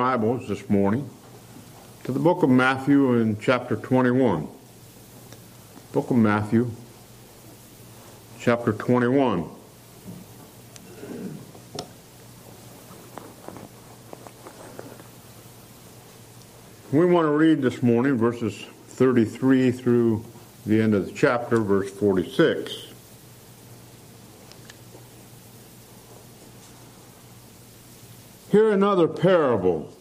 Bibles this morning to the book of Matthew in chapter 21. Book of Matthew, chapter 21. We want to read this morning verses 33 through the end of the chapter, verse 46. Hear another parable.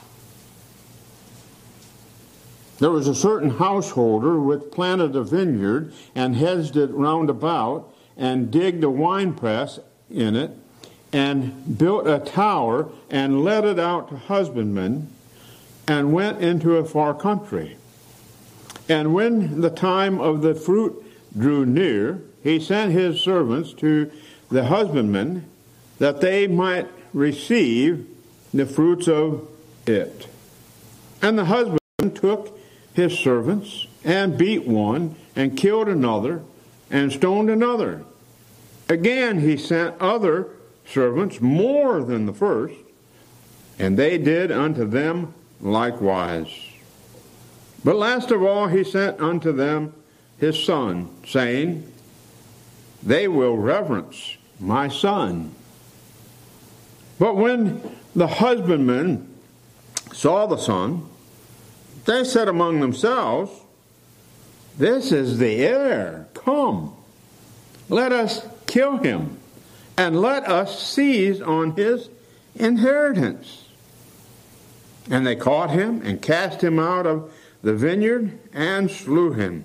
There was a certain householder which planted a vineyard and hedged it round about and digged a winepress in it and built a tower and let it out to husbandmen and went into a far country. And when the time of the fruit drew near, he sent his servants to the husbandmen that they might receive the fruits of it. And the husbandman took his servants and beat one and killed another and stoned another. Again he sent other servants more than the first, and they did unto them likewise. But last of all he sent unto them his son, saying, They will reverence my son. But when the husbandmen saw the son, they said among themselves, This is the heir. Come, let us kill him, and let us seize on his inheritance. And they caught him and cast him out of the vineyard and slew him.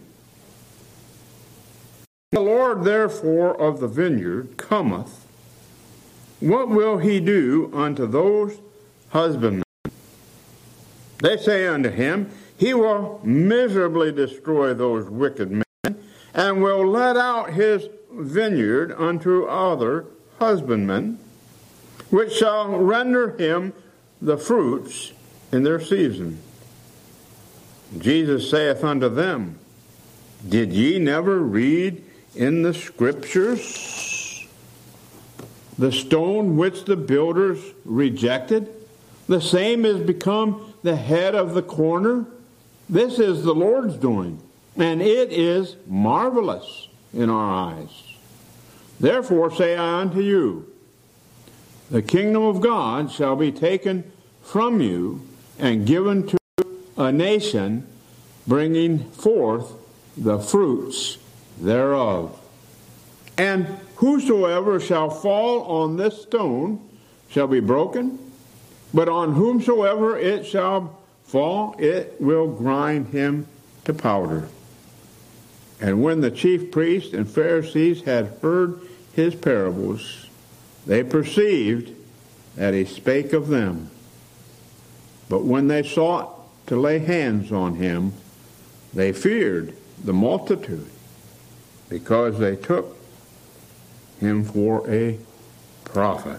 The Lord therefore of the vineyard cometh. What will he do unto those husbandmen? They say unto him, He will miserably destroy those wicked men, and will let out his vineyard unto other husbandmen, which shall render him the fruits in their season. Jesus saith unto them, Did ye never read in the Scriptures the stone which the builders rejected? The same is become the head of the corner. This is the Lord's doing, and it is marvelous in our eyes. Therefore say I unto you, the kingdom of God shall be taken from you and given to a nation, bringing forth the fruits thereof. And whosoever shall fall on this stone shall be broken, but on whomsoever it shall fall, it will grind him to powder. And when the chief priests and Pharisees had heard his parables, they perceived that he spake of them. But when they sought to lay hands on him, they feared the multitude, because they took him for a prophet.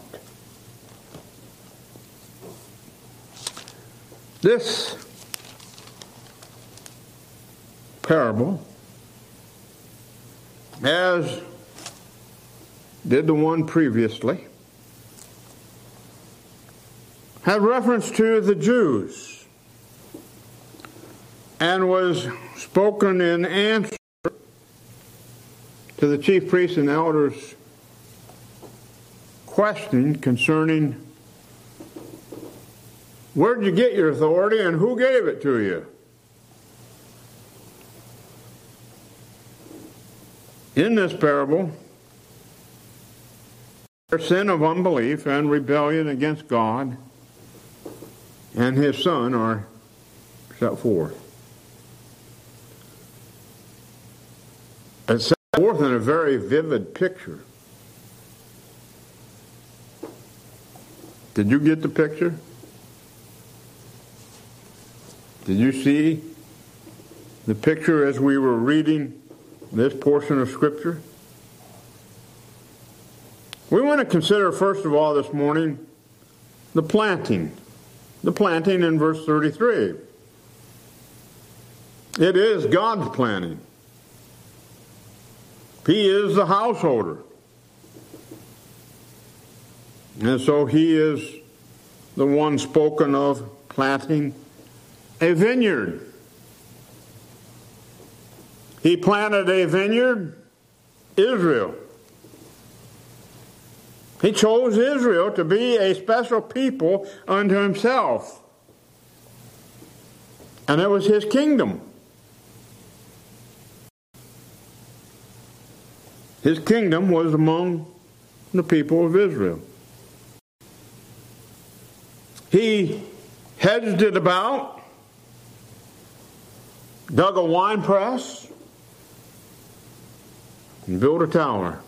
This parable, as did the one previously, had reference to the Jews and was spoken in answer to the chief priests and elders' question concerning where did you get your authority and who gave it to you? In this parable, their sin of unbelief and rebellion against God and his son are set forth. It's set forth in a very vivid picture. Did you get the picture? Did you see the picture as we were reading this portion of Scripture? We want to consider, first of all, this morning, the planting. The planting in verse 33. It is God's planting. He is the householder. And so he is the one spoken of planting a vineyard. He planted a vineyard, Israel. He chose Israel to be a special people unto himself. And it was his kingdom. His kingdom was among the people of Israel. He hedged it about, dug a wine press, and built a tower.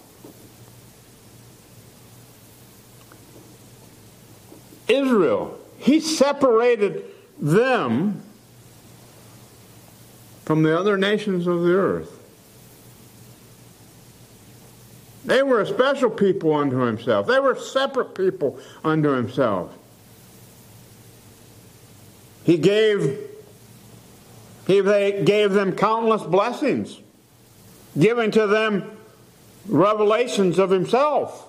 Israel, he separated them from the other nations of the earth. They were a special people unto himself. They were separate people unto himself. He gave them countless blessings, giving to them revelations of himself.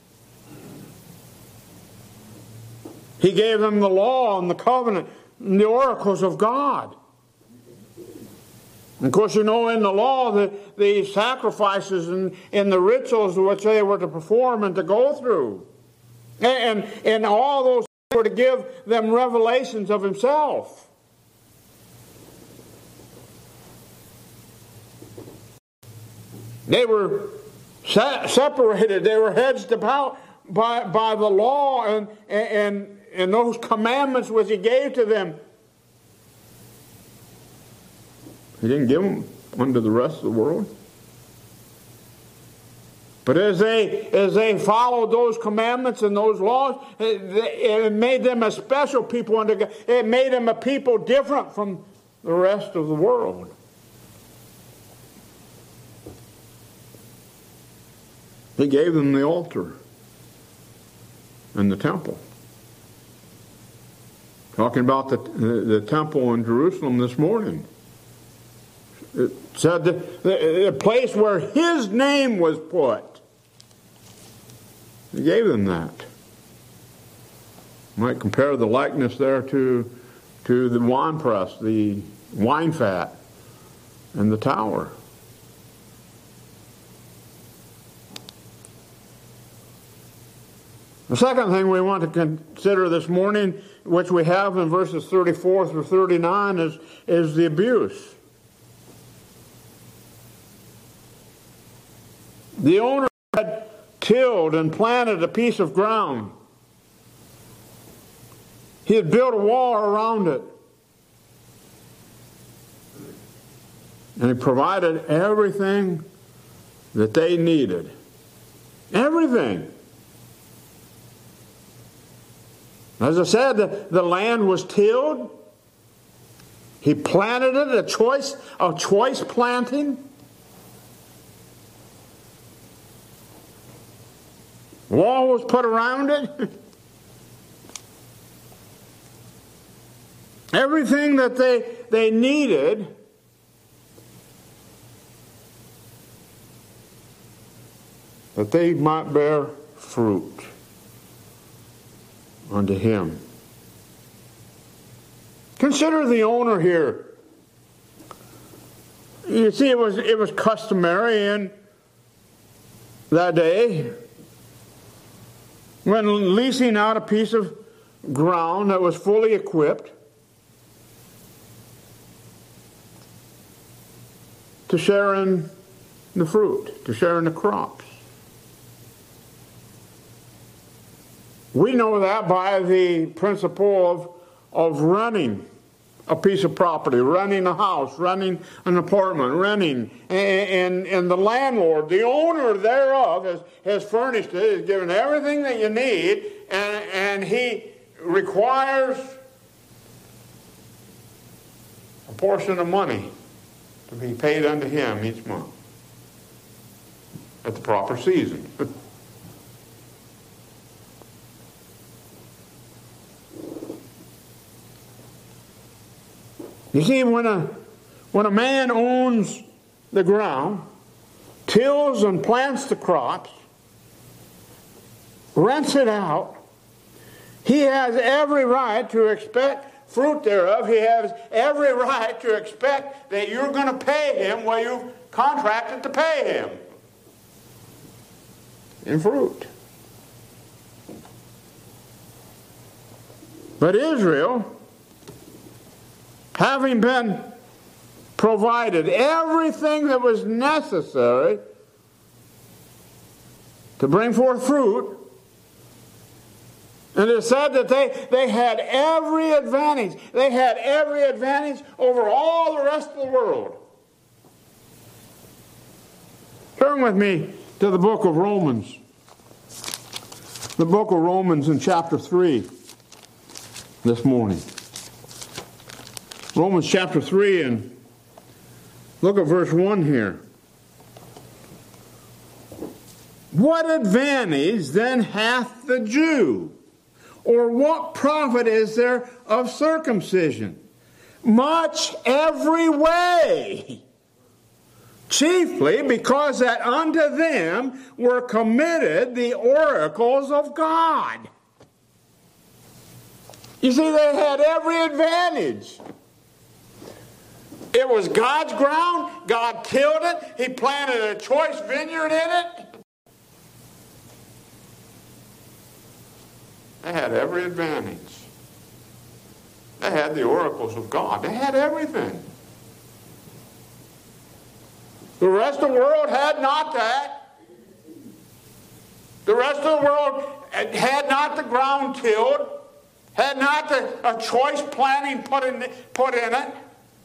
He gave them the law and the covenant and the oracles of God. And of course, you know, in the law, the sacrifices and the rituals which they were to perform and to go through. And all those were to give them revelations of himself. They were separated. They were hedged about by the law and those commandments which he gave to them. He didn't give them unto the rest of the world. But as they followed those commandments and those laws, it made them a special people unto God. It made them a people different from the rest of the world. He gave them the altar and the temple. Talking about the temple in Jerusalem this morning. It said the place where his name was put. He gave them that. You might compare the likeness there to the wine press, the wine fat, and the tower. The second thing we want to consider this morning, which we have in verses 34 through 39, is the abuse. The owner had tilled and planted a piece of ground. He had built a wall around it. And he provided everything that they needed. Everything. As I said, the land was tilled. He planted it, a choice planting. Wall was put around it. Everything that they needed that they might bear fruit unto him. Consider the owner here. You see, it was customary in that day, when leasing out a piece of ground that was fully equipped, to share in the fruit, to share in the crops. We know that by the principle of renting a piece of property, renting a house, renting an apartment, renting, and the landlord, the owner thereof, has furnished it, has given everything that you need, and he requires a portion of money to be paid unto him each month at the proper season. You see, when a man owns the ground, tills and plants the crops, rents it out, he has every right to expect fruit thereof, he has every right to expect that you're going to pay him what you've contracted to pay him in fruit. But Israel, having been provided everything that was necessary to bring forth fruit, and it said that they had every advantage. They had every advantage over all the rest of the world. Turn with me to the book of Romans. The book of Romans in chapter 3 this morning. Romans chapter 3, and look at verse 1 here. What advantage then hath the Jew? Or what profit is there of circumcision? Much every way. Chiefly because that unto them were committed the oracles of God. You see, they had every advantage. It was God's ground. God tilled it. He planted a choice vineyard in it. They had every advantage. They had the oracles of God. They had everything. The rest of the world had not that. The rest of the world had not the ground tilled, had not a choice planting put in it,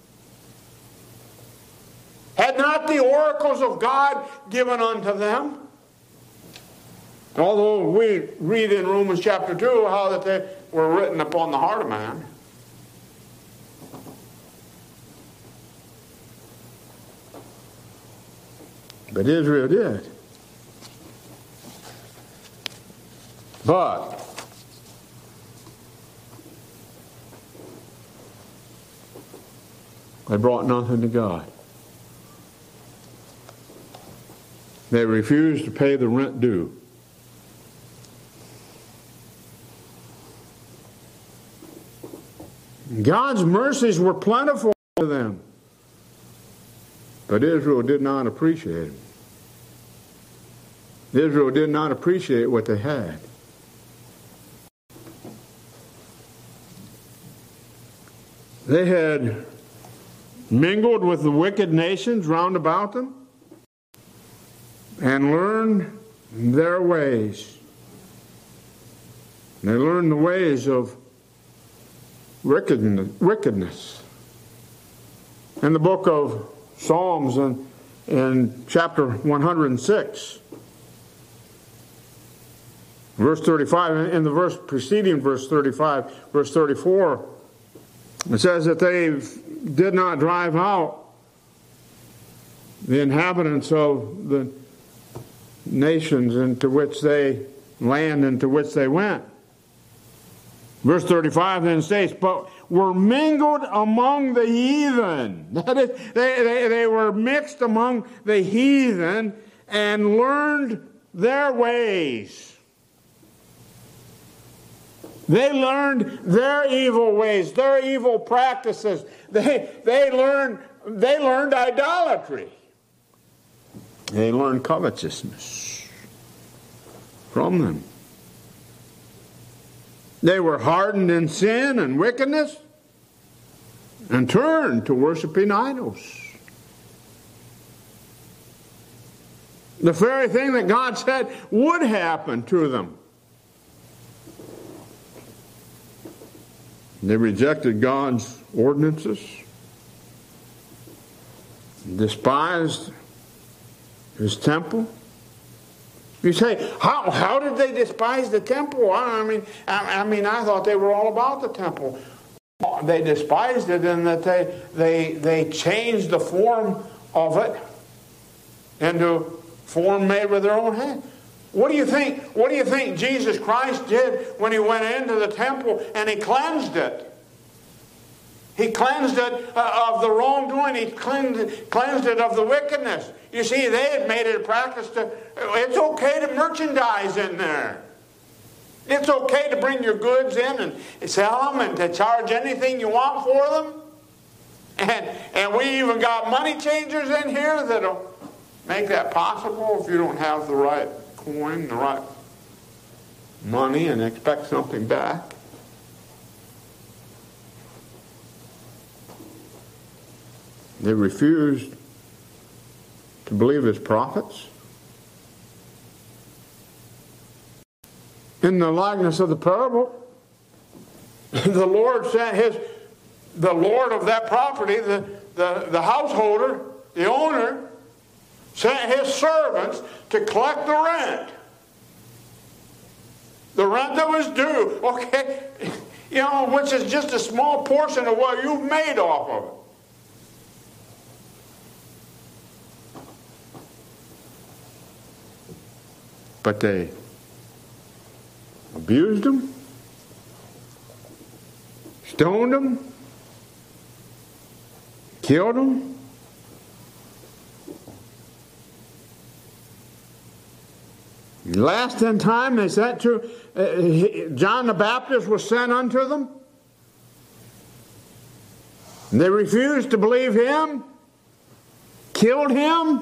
had not the oracles of God given unto them. Although we read in Romans chapter 2 how that they were written upon the heart of man. But Israel did. But they brought nothing to God. They refused to pay the rent due. God's mercies were plentiful to them, but Israel did not appreciate them. Israel did not appreciate what they had. They had mingled with the wicked nations round about them and learned their ways. They learned the ways of wickedness. In the book of Psalms in chapter 106, verse 35, in the verse preceding verse 35, verse 34, it says that they did not drive out the inhabitants of the nations land into which they went. Verse 35 then states, but were mingled among the heathen. That is, they were mixed among the heathen and learned their ways. They learned their evil ways, their evil practices. They learned idolatry. They learned covetousness from them. They were hardened in sin and wickedness and turned to worshiping idols. The very thing that God said would happen to them. They rejected God's ordinances, despised His temple. You say, how did they despise the temple? I mean, I thought they were all about the temple. They despised it in that they changed the form of it into form made with their own hand. What do you think? What do you think Jesus Christ did when He went into the temple and He cleansed it? He cleansed it of the wrongdoing. He cleansed it of the wickedness. You see, they had made it a practice it's okay to merchandise in there. It's okay to bring your goods in and sell them and to charge anything you want for them. And we even got money changers in here that'll make that possible if you don't have the right coin, the right money, and expect something back. They refused to believe his prophets. In the likeness of the parable, the Lord sent the Lord of that property, the householder, the owner, sent his servants to collect the rent. The rent that was due, okay, which is just a small portion of what you've made off of it. But they abused him, stoned him, killed him. Last in time, they sent to John the Baptist was sent unto them. And they refused to believe him, killed him.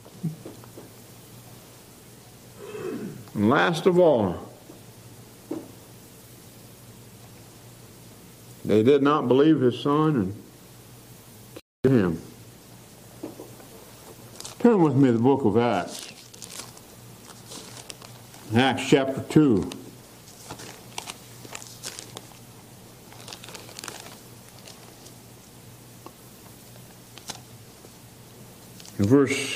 And last of all, they did not believe his son and killed him. Turn with me to the book of Acts. Acts chapter 2. In verse,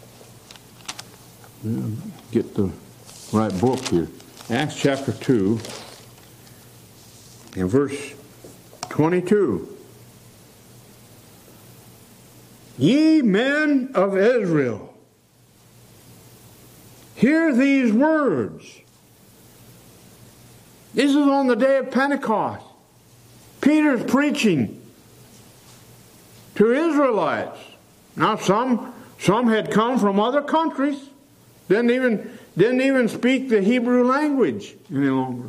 get the right book here. Acts chapter 2, in verse 22. Ye men of Israel, hear these words. This is on the day of Pentecost. Peter's preaching to Israelites. Now some had come from other countries, didn't even speak the Hebrew language any longer.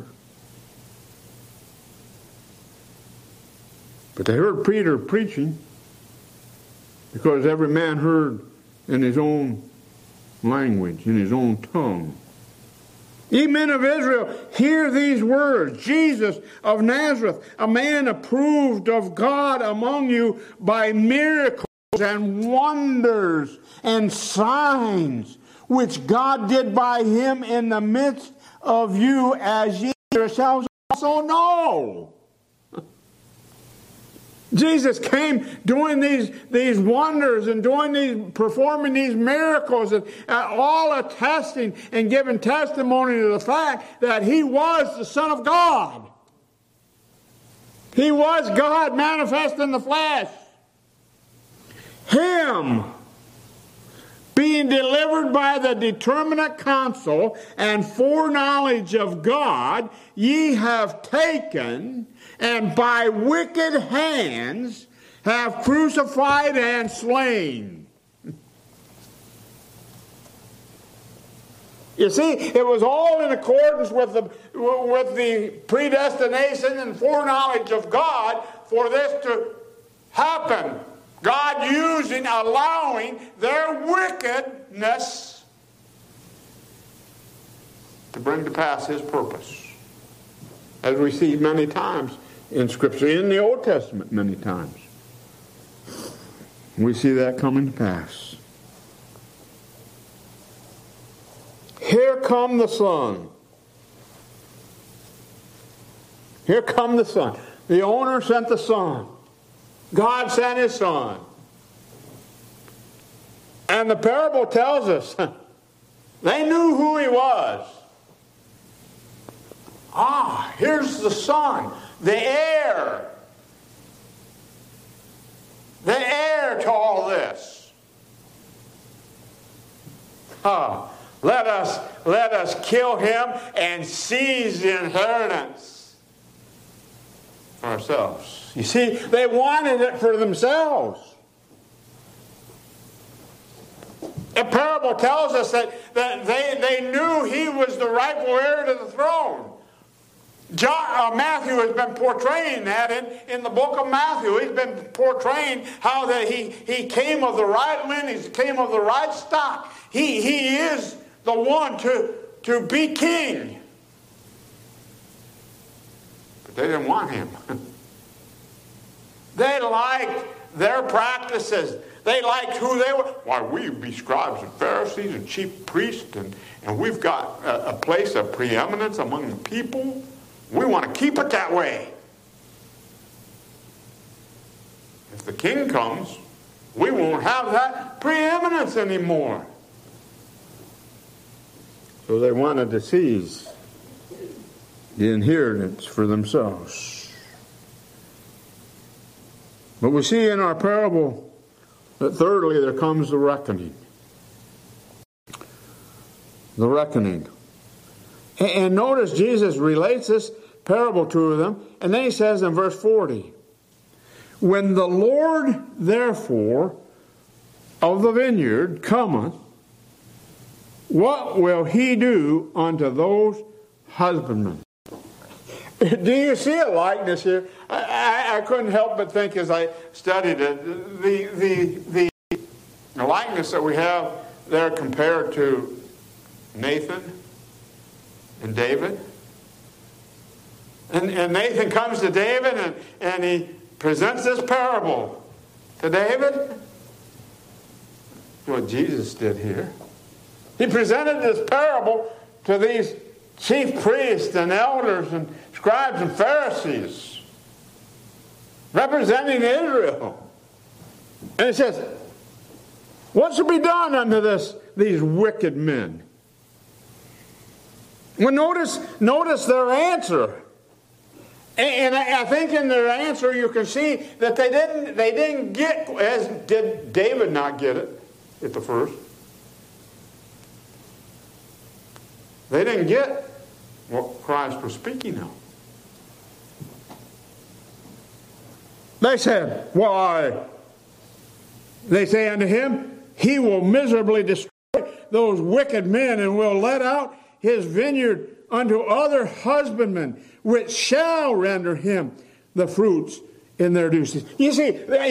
But they heard Peter preaching because every man heard in his own language, in his own tongue. Ye men of Israel, hear these words. Jesus of Nazareth, a man approved of God among you by miracles and wonders and signs, which God did by him in the midst of you, as ye yourselves also know. Jesus came doing these wonders and performing these miracles, and all attesting and giving testimony to the fact that he was the Son of God. He was God manifest in the flesh. Him, being delivered by the determinate counsel and foreknowledge of God, ye have taken, and by wicked hands have crucified and slain. You see, it was all in accordance with the predestination and foreknowledge of God for this to happen. God allowing their wickedness to bring to pass his purpose. As we see many times in Scripture, in the Old Testament many times. We see that coming to pass. Here come the Son. Here come the Son. The owner sent the Son. God sent his Son. And the parable tells us they knew who he was. Here's the Son, the heir. The heir to all this. Let us kill him and seize the inheritance for ourselves. You see, they wanted it for themselves. The parable tells us that they knew he was the rightful heir to the throne. Matthew has been portraying that in the book of Matthew. He's been portraying how that he came of the right lineage, came of the right stock. He is the one to be king. But they didn't want him. They liked their practices. They liked who they were. Why, we be scribes and Pharisees and chief priests, and we've got a place of preeminence among the people. We want to keep it that way. If the king comes, we won't have that preeminence anymore. So they wanted to seize the inheritance for themselves. But we see in our parable that thirdly there comes the reckoning. The reckoning. And notice Jesus relates this parable to them, and then he says in verse 40, when the Lord therefore of the vineyard cometh, what will he do unto those husbandmen? Do you see a likeness here? I couldn't help but think as I studied it, the likeness that we have there compared to Nathan and David. And Nathan comes to David and he presents this parable to David. What Jesus did here. He presented this parable to these chief priests and elders and scribes and Pharisees representing Israel. And it says, what should be done unto these wicked men? Well, notice their answer. And I think in their answer you can see that they didn't get, as did David not get it at the first. They didn't get what Christ was speaking of. They said, why? They say unto him, he will miserably destroy those wicked men and will let out his vineyard unto other husbandmen, which shall render him the fruits in their due season. You see,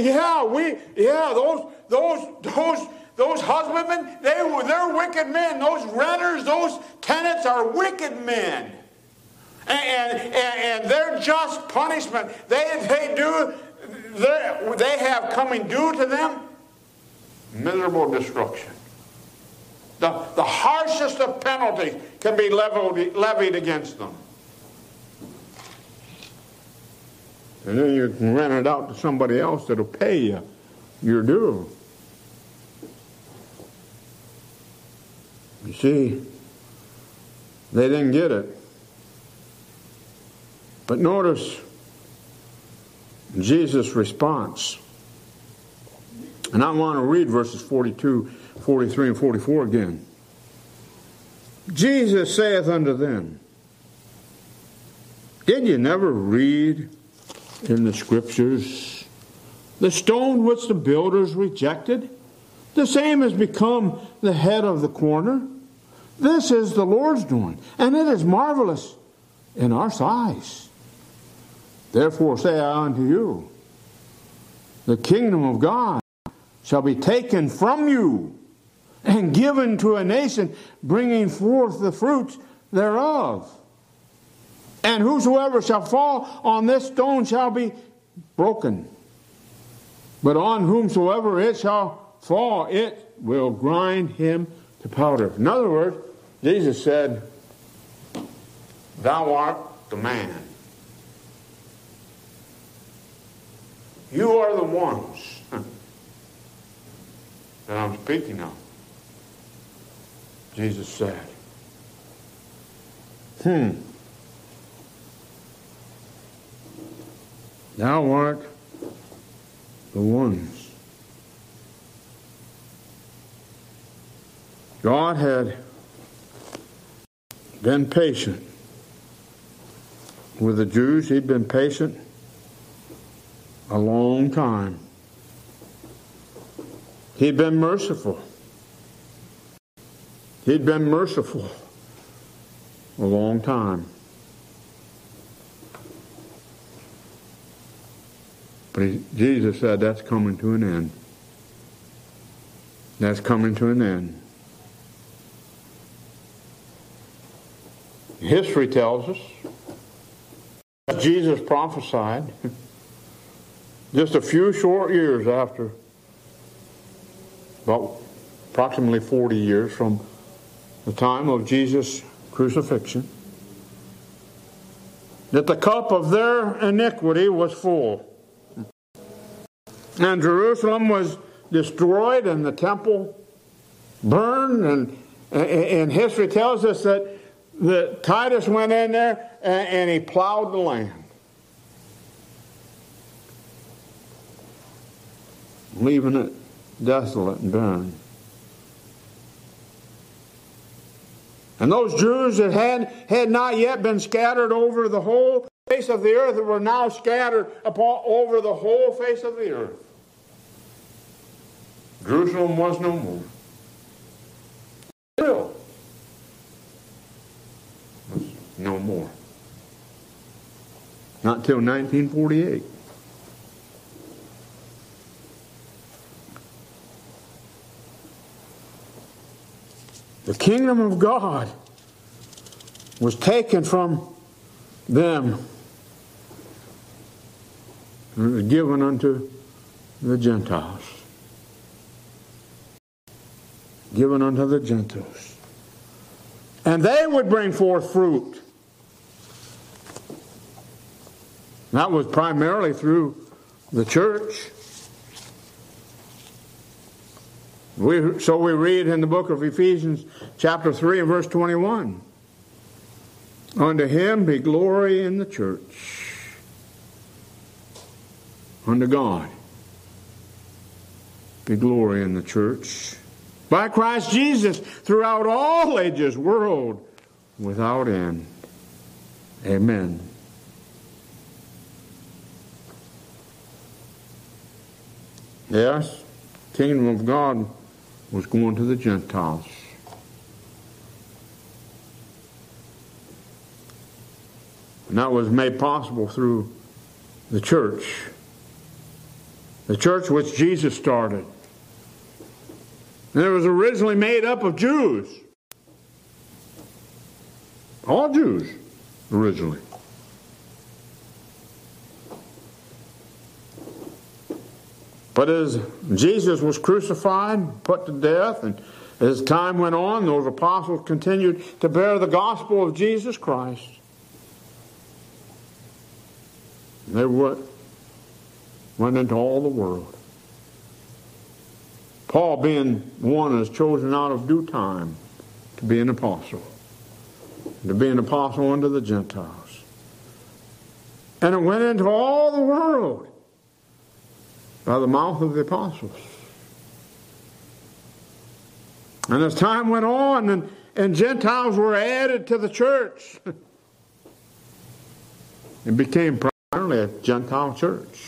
those husbandmen, they're wicked men. Those renters, those tenants are wicked men. And their just punishment, they have coming due to them miserable destruction. The harshest of penalties can be levied against them. And then you can rent it out to somebody else that'll pay you your due. You see, they didn't get it. But notice Jesus' response. And I want to read verses 42, 43, and 44 again. Jesus saith unto them, did you never read in the Scriptures, the stone which the builders rejected, the same has become the head of the corner? This is the Lord's doing, and it is marvelous in our sight. Therefore say I unto you, the kingdom of God shall be taken from you and given to a nation, bringing forth the fruits thereof. And whosoever shall fall on this stone shall be broken. But on whomsoever it shall fall, it will grind him to powder. In other words, Jesus said, thou art the man. You are the ones that I'm speaking of. Jesus said. Thou art the ones. God had been patient with the Jews. He'd been patient a long time. He'd been merciful. He'd been merciful a long time. But Jesus said that's coming to an end. That's coming to an end. History tells us that Jesus prophesied just a few short years after, about approximately 40 years from the time of Jesus' crucifixion, that the cup of their iniquity was full. And Jerusalem was destroyed and the temple burned. And history tells us that Titus went in there and he plowed the land, leaving it desolate and barren. And those Jews that had not yet been scattered over the whole face of the earth were now scattered over the whole face of the earth. Jerusalem was no more. Israel was no more. Not until 1948. The kingdom of God was taken from them and was given unto the Gentiles. Given unto the Gentiles. And they would bring forth fruit. That was primarily through the church. So we read in the book of Ephesians chapter 3 and verse 21. Unto him be glory in the church. Unto God be glory in the church. By Christ Jesus throughout all ages, world without end. Amen. Yes, kingdom of God was going to the Gentiles. And that was made possible through the church. The church which Jesus started. And it was originally made up of Jews. All Jews, originally. But as Jesus was crucified, put to death, and as time went on, those apostles continued to bear the gospel of Jesus Christ. And they went into all the world. Paul, being one, is chosen out of due time to be an apostle. To be an apostle unto the Gentiles. And it went into all the world by the mouth of the apostles. And as time went on and Gentiles were added to the church, it became primarily a Gentile church.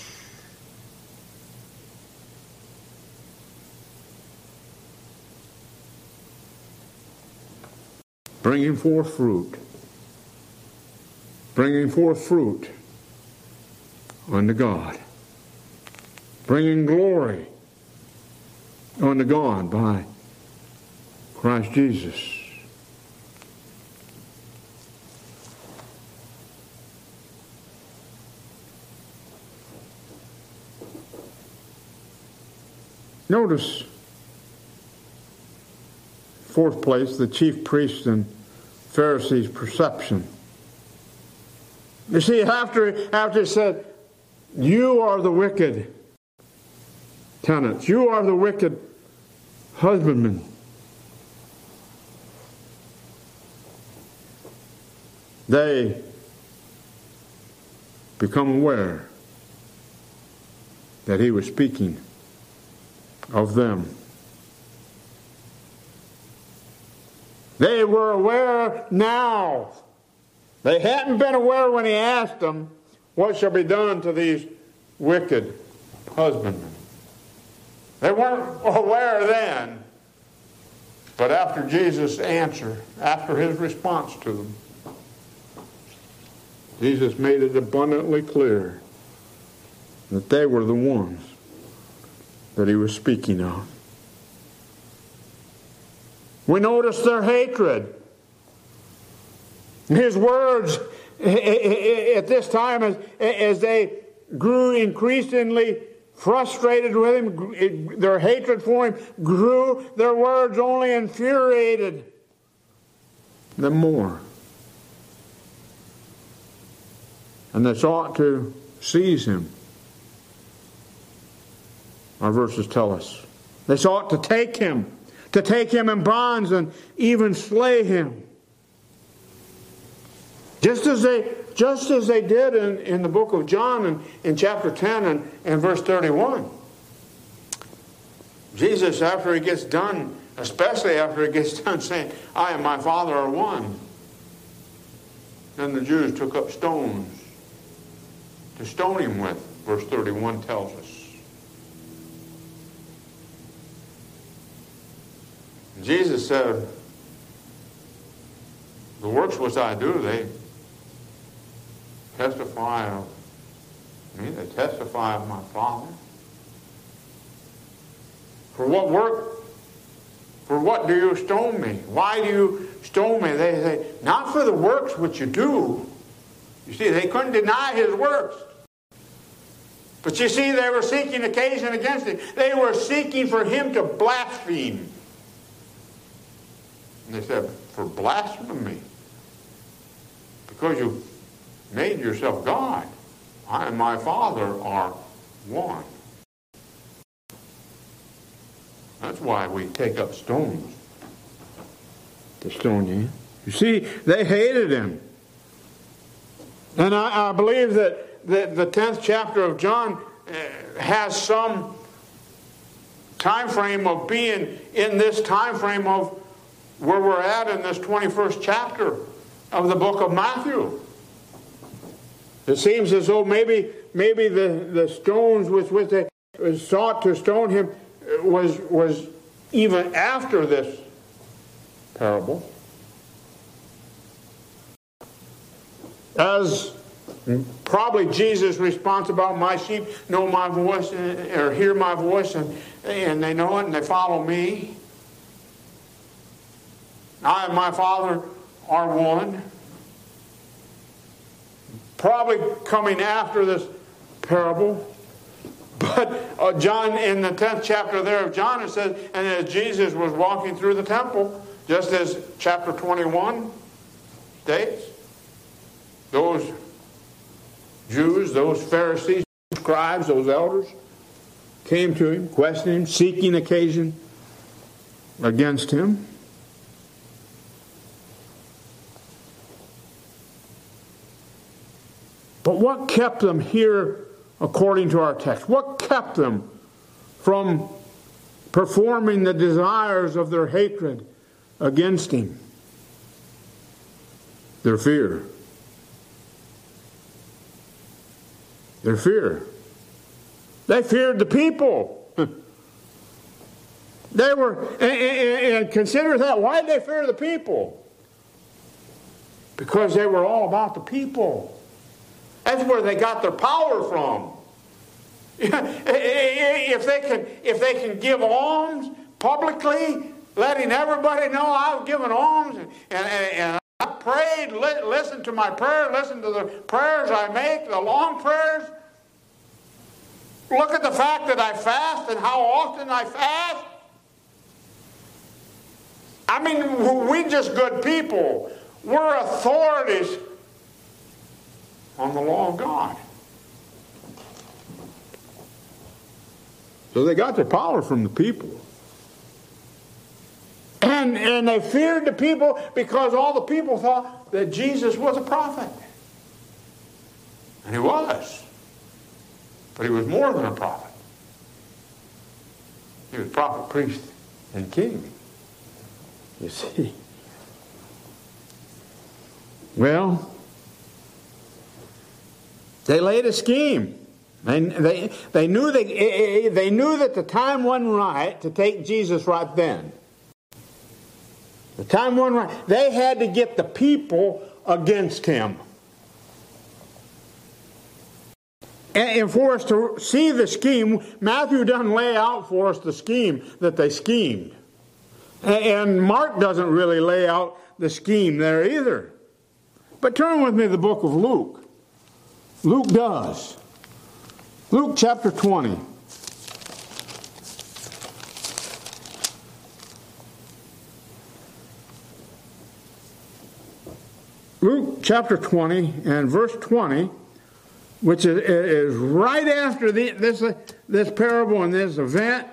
Bringing forth fruit. Bringing forth fruit unto God. Bringing glory unto God by Christ Jesus. Notice, fourth place, the chief priests and Pharisees' perception. You see, after it said, you are the wicked tenants, you are the wicked husbandmen, they become aware that he was speaking of them. They were aware now. They hadn't been aware when he asked them, what shall be done to these wicked husbandmen? They weren't aware then. But after Jesus' answer, after his response to them, Jesus made it abundantly clear that they were the ones that he was speaking of. We notice their hatred. His words at this time, as they grew increasingly frustrated with him, their hatred for him grew, their words only infuriated them more. And they sought to seize him. Our verses tell us. They sought to take him in bonds and even slay him. Just as they did in the book of John in chapter 10 and verse 31. Jesus, after he gets done, especially after he gets done saying, I and my Father are one, then the Jews took up stones to stone him with, verse 31 tells us. Jesus said, the works which I do, they testify of me, they testify of my Father. For what work? For what do you stone me? Why do you stone me? They say, not for the works which you do. You see, they couldn't deny his works. But you see, they were seeking occasion against him. They were seeking for him to blaspheme. And they said, for blasphemy, because you made yourself God, I and my Father are one. That's why we take up stones to stone you. You see, they hated him. And I believe that the 10th chapter of John has some time frame of being in this time frame of where we're at in this 21st chapter of the book of Matthew. It seems as though maybe the stones with which they sought to stone him was even after this parable. As probably Jesus' response about my sheep know my voice or hear my voice and they know it and they follow me. I and my Father are one. Probably coming after this parable. But John, in the 10th chapter there of John, it says, and as Jesus was walking through the temple, just as chapter 21 states, those Jews, those Pharisees, scribes, those elders, came to him, questioning him, seeking occasion against him. But what kept them here, according to our text? What kept them from performing the desires of their hatred against him? Their fear. Their fear. They feared the people. They were, and consider that. Why did they fear the people? Because they were all about the people. That's where they got their power from. If they can give alms publicly, letting everybody know I've given alms and I prayed, listen to my prayer, listen to the prayers I make, the long prayers. Look at the fact that I fast and how often I fast. I mean, we just good people. We're authorities on the law of God. So they got their power from the people. And they feared the people because all the people thought that Jesus was a prophet. And he was. But he was more than a prophet. He was prophet, priest, and king. You see. Well, they laid a scheme. They knew that the time wasn't right to take Jesus right then. The time wasn't right. They had to get the people against him. And for us to see the scheme, Matthew doesn't lay out for us the scheme that they schemed. And Mark doesn't really lay out the scheme there either. But turn with me to the book of Luke. Luke does. Luke chapter 20. Luke chapter 20 and verse 20, which is right after this parable and this event.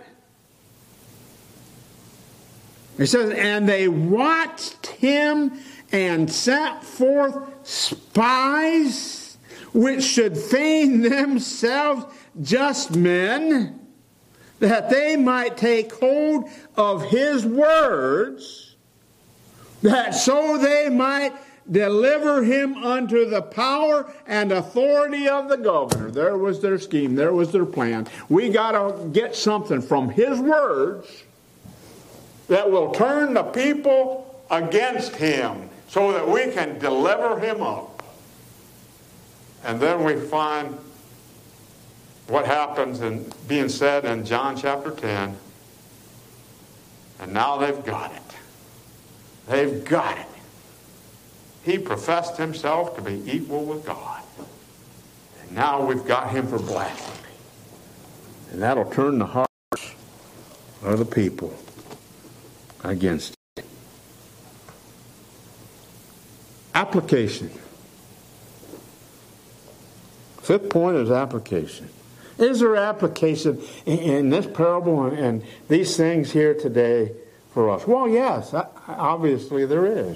It says, and they watched him and sent forth spies, which should feign themselves just men, that they might take hold of his words, that so they might deliver him unto the power and authority of the governor. There was their scheme. There was their plan. We got to get something from his words that will turn the people against him so that we can deliver him up. And then we find what happens in being said in John chapter 10. And now they've got it. They've got it. He professed himself to be equal with God. And now we've got him for blasphemy. And that'll turn the hearts of the people against it. Application. Fifth point is application. Is there application in this parable and these things here today for us? Well, yes, obviously there is.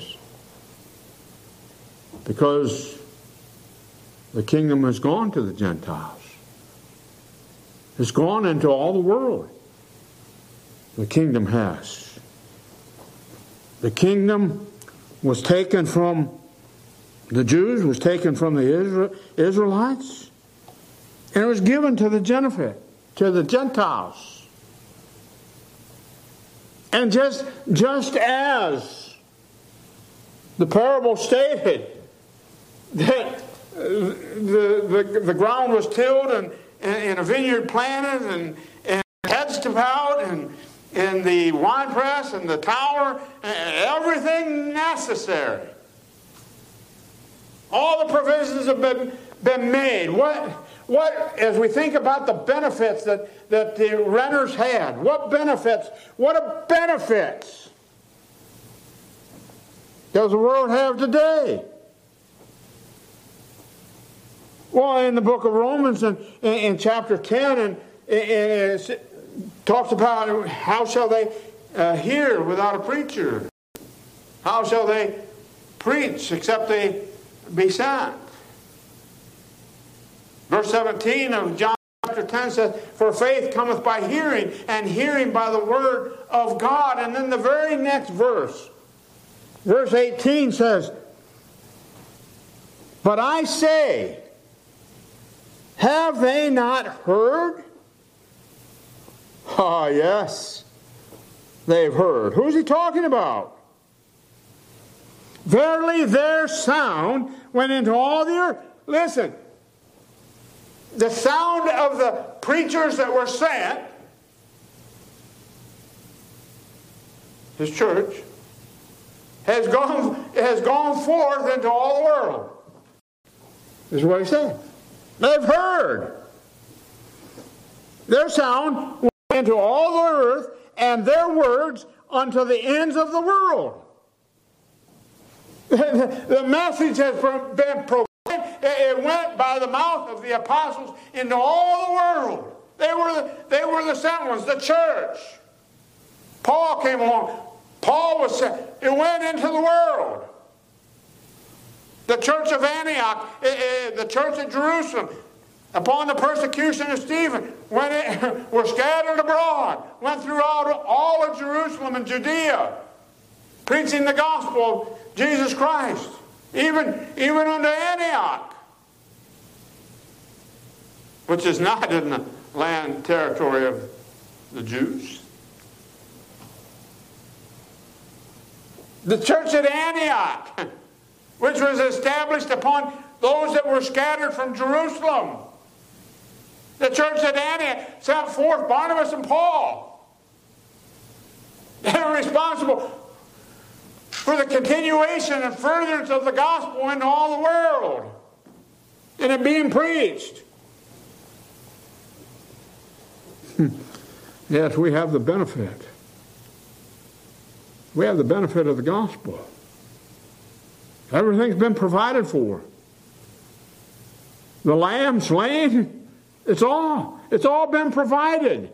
Because the kingdom has gone to the Gentiles. It's gone into all the world. The kingdom has. The kingdom was taken from the Jews, was taken from the Israelites, and it was given to the Gentiles. And just as the parable stated, that the ground was tilled and a vineyard planted and hedged about and the winepress and the tower and everything necessary. All the provisions have been made. What as we think about the benefits that the renters had, what benefits does the world have today? Well, in the book of Romans in chapter 10, and it talks about how shall they hear without a preacher? How shall they preach except they be sent? Verse 17 of John chapter 10 says, for faith cometh by hearing, and hearing by the word of God. And then the very next verse, verse 18 says, but I say, have they not heard? Ah, yes, they've heard. Who's he talking about? Verily their sound went into all the earth. Listen, the sound of the preachers that were sent, his church, has gone forth into all the world. This is what he said. They've heard. Their sound went into all the earth, and their words unto the ends of the world. The message has been proclaimed. It went by the mouth of the apostles into all the world. They were the sent ones, the church. Paul came along. Paul was sent. It went into the world. The church of Antioch, the church at Jerusalem, upon the persecution of Stephen, when it were scattered abroad, went throughout all of Jerusalem and Judea, preaching the gospel of Jesus Christ, even unto Antioch, which is not in the land territory of the Jews. The church at Antioch, which was established upon those that were scattered from Jerusalem. The church at Antioch sent forth Barnabas and Paul. They were responsible for the continuation and furtherance of the gospel into all the world, and it being preached. Yes, we have the benefit. We have the benefit of the gospel. Everything's been provided for. The lamb slain, it's all been provided.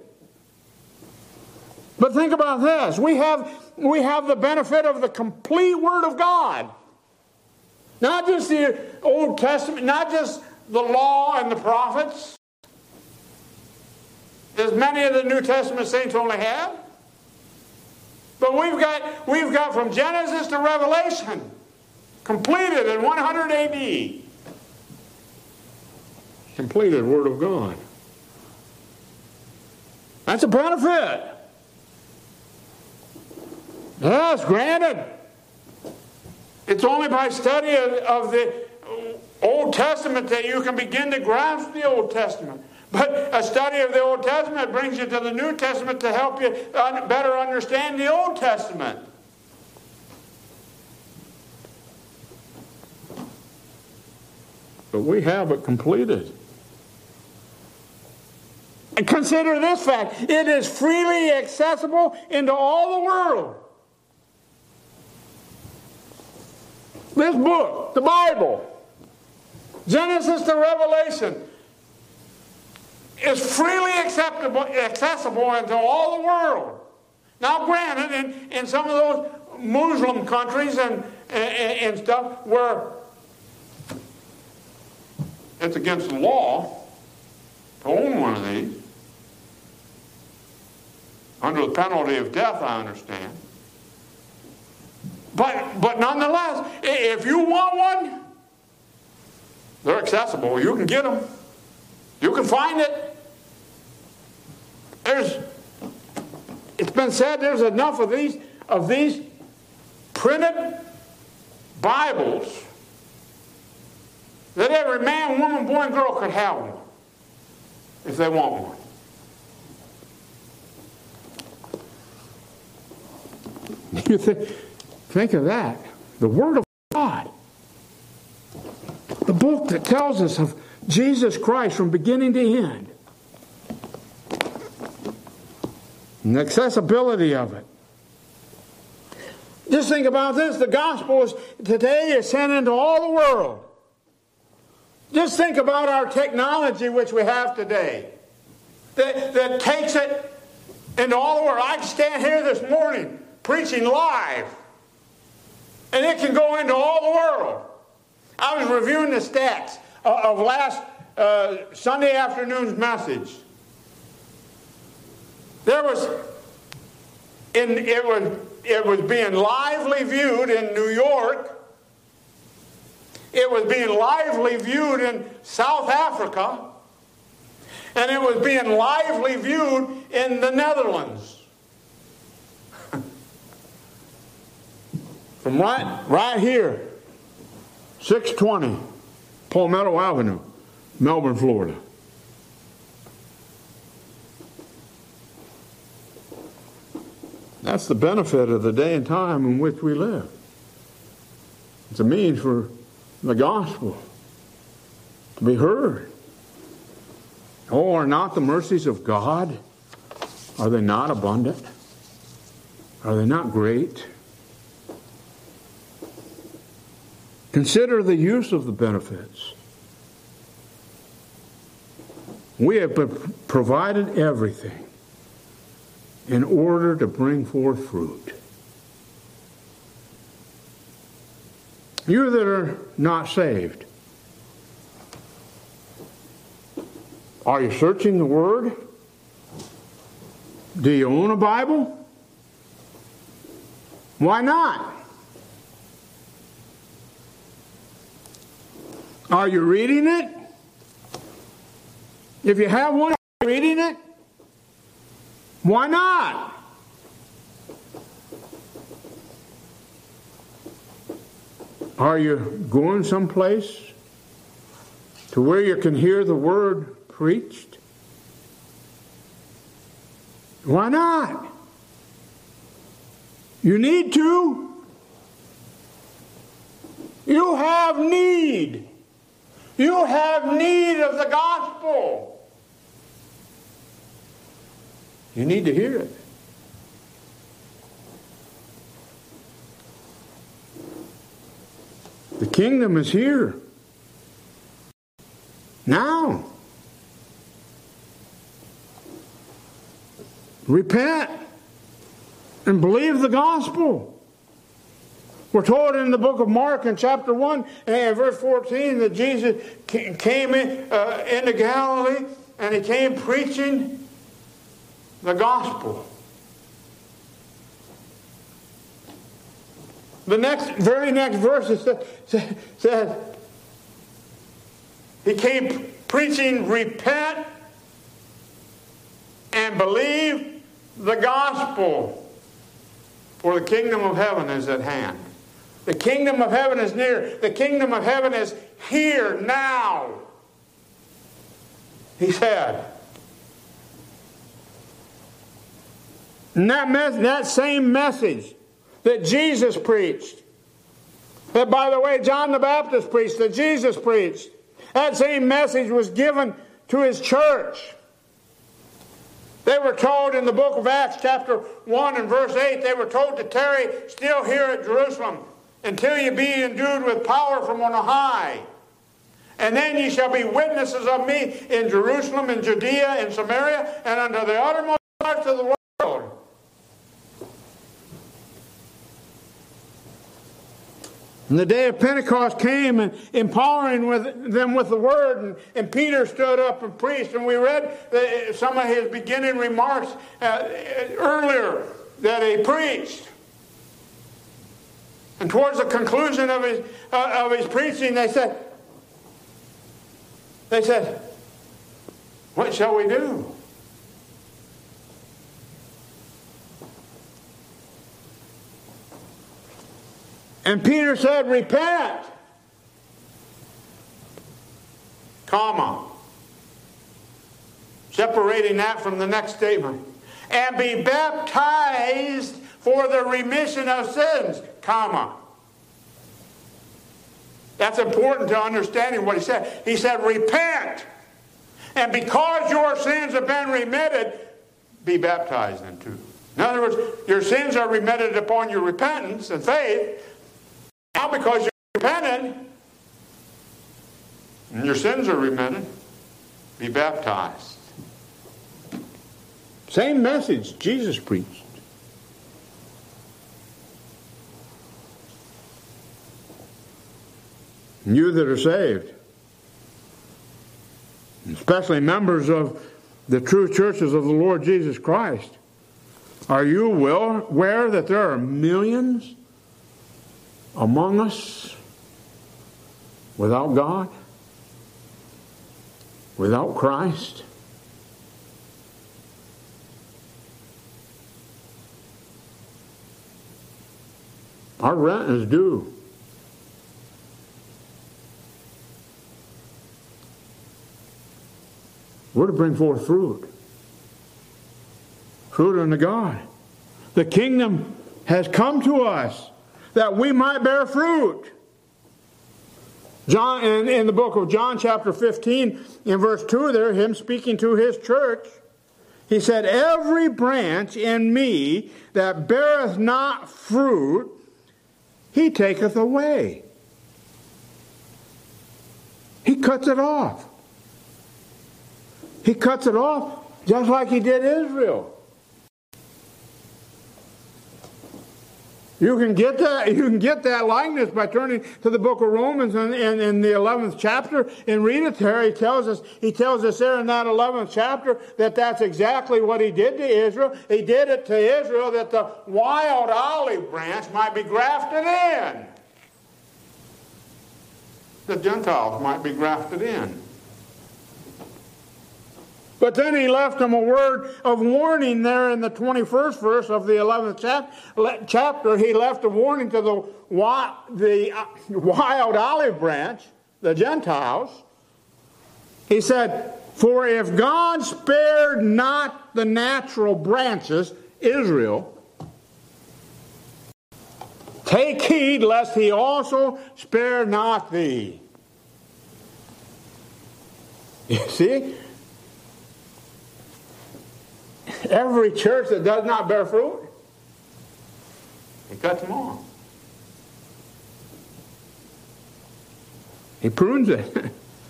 But think about this. We have the benefit of the complete Word of God. Not just the Old Testament, not just the law and the prophets, as many of the New Testament saints only have. But we've got from Genesis to Revelation, completed in 100 AD. Completed Word of God. That's a benefit. Yes, granted. It's only by study of the Old Testament that you can begin to grasp the Old Testament. But a study of the Old Testament brings you to the New Testament to help you better understand the Old Testament. But we have it completed. And consider this fact. It is freely accessible into all the world. This book, the Bible, Genesis to Revelation, is freely accessible into all the world. Now granted, in some of those Muslim countries and stuff where it's against the law to own one of these, under the penalty of death, I understand. But nonetheless, if you want one, they're accessible. You can get them. You can find it. It's been said there's enough of these printed Bibles that every man, woman, boy, and girl could have one if they want one. You think of that. The Word of God. The book that tells us of Jesus Christ from beginning to end. And the accessibility of it. Just think about this. The gospel today is sent into all the world. Just think about our technology which we have today. That takes it into all the world. I can stand here this morning preaching live. And it can go into all the world. I was reviewing the stats of last Sunday afternoon's message. It was being lively viewed in New York. It was being lively viewed in South Africa. And it was being lively viewed in the Netherlands. From right here, 620 Palmetto Avenue, Melbourne, Florida. That's the benefit of the day and time in which we live. It's a means for the gospel to be heard. Oh, are not the mercies of God? Are they not abundant? Are they not great? Consider the use of the benefits. We have provided everything in order to bring forth fruit. You that are not saved, are you searching the Word? Do you own a Bible? Why not? Are you reading it? If you have one, are you reading it? Why not? Are you going someplace to where you can hear the Word preached Why not? You need to. You have need. You have need of the gospel. You need to hear it. The kingdom is here. Now. Repent and believe the gospel. We're told in the book of Mark in chapter 1 and verse 14 that Jesus came into Galilee and he came preaching the gospel. The very next verse says he came preaching, repent and believe the gospel, for the kingdom of heaven is at hand. The kingdom of heaven is near. The kingdom of heaven is here now. He said. And that same message that Jesus preached, that, by the way, John the Baptist preached, that Jesus preached, that same message was given to his church. They were told in the book of Acts chapter 1 and verse 8, they were told to tarry still here at Jerusalem until you be endued with power from on high. And then ye shall be witnesses of me in Jerusalem, in Judea, in Samaria, and unto the uttermost parts of the world. And the day of Pentecost came, and empowering them with the word, and Peter stood up and preached, and we read some of his beginning remarks earlier that he preached. And towards the conclusion of his preaching, they said, what shall we do? And Peter said, repent, comma, separating that from the next statement, and be baptized for the remission of sins, comma. That's important to understanding what he said. He said, repent, and because your sins have been remitted, be baptized into. In other words, your sins are remitted upon your repentance and faith. Now because you're repented and your sins are remitted, be baptized. Same message Jesus preached. And you that are saved, especially members of the true churches of the Lord Jesus Christ, are you aware that there are millions among us without God, without Christ? Our rent is due. We're to bring forth fruit. Fruit unto God. The kingdom has come to us that we might bear fruit. John, in the book of John chapter 15, in verse 2 there, him speaking to his church, he said, every branch in me that beareth not fruit, he taketh away. He cuts it off. He cuts it off just like he did Israel. You can get that likeness by turning to the book of Romans and in the 11th chapter and read it there. He tells us there in that 11th chapter that that's exactly what he did to Israel. He did it to Israel that the wild olive branch might be grafted in. The Gentiles might be grafted in. But then he left them a word of warning there in the 21st verse of the 11th chapter. He left a warning to the wild olive branch, the Gentiles. He said, For if God spared not the natural branches, Israel, take heed lest he also spare not thee. You see? Every church that does not bear fruit, he cuts them off. He prunes it.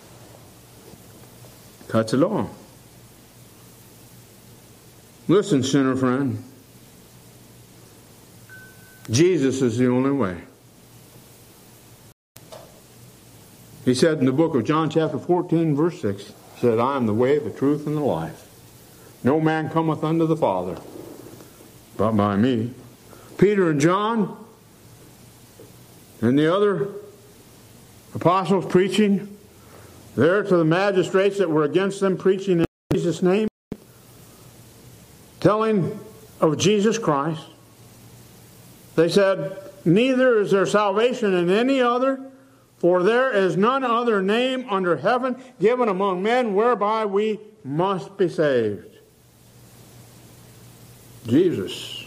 Cuts it off. Listen, sinner friend. Jesus is the only way. He said in the book of John chapter 14 verse 6, he said, I am the way, the truth, and the life. No man cometh unto the Father but by me. Peter and John and the other apostles preaching there to the magistrates that were against them, preaching in Jesus' name, telling of Jesus Christ. They said, neither is there salvation in any other, for there is none other name under heaven given among men whereby we must be saved. Jesus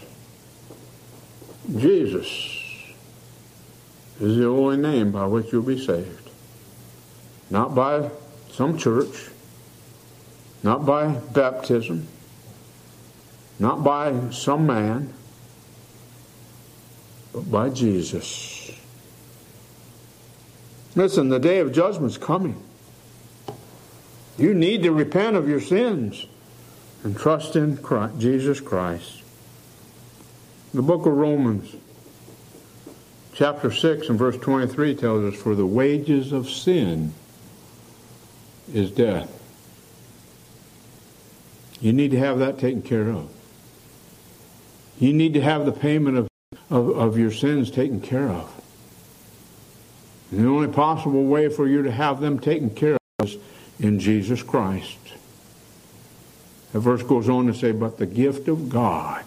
is the only name by which you'll be saved. Not by some church, not by baptism, not by some man, but by Jesus. Listen, the day of judgment's coming. You need to repent of your sins and trust in Christ, Jesus Christ. The book of Romans, chapter 6 and verse 23 tells us, for the wages of sin is death. You need to have that taken care of. You need to have the payment of your sins taken care of. And the only possible way for you to have them taken care of is in Jesus Christ. The verse goes on to say, but the gift of God,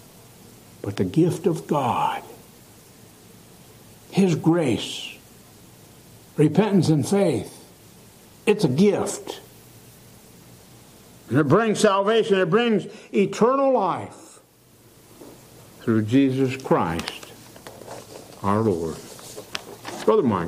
His grace, repentance and faith, it's a gift. And it brings salvation, it brings eternal life through Jesus Christ, our Lord. Brother Mike.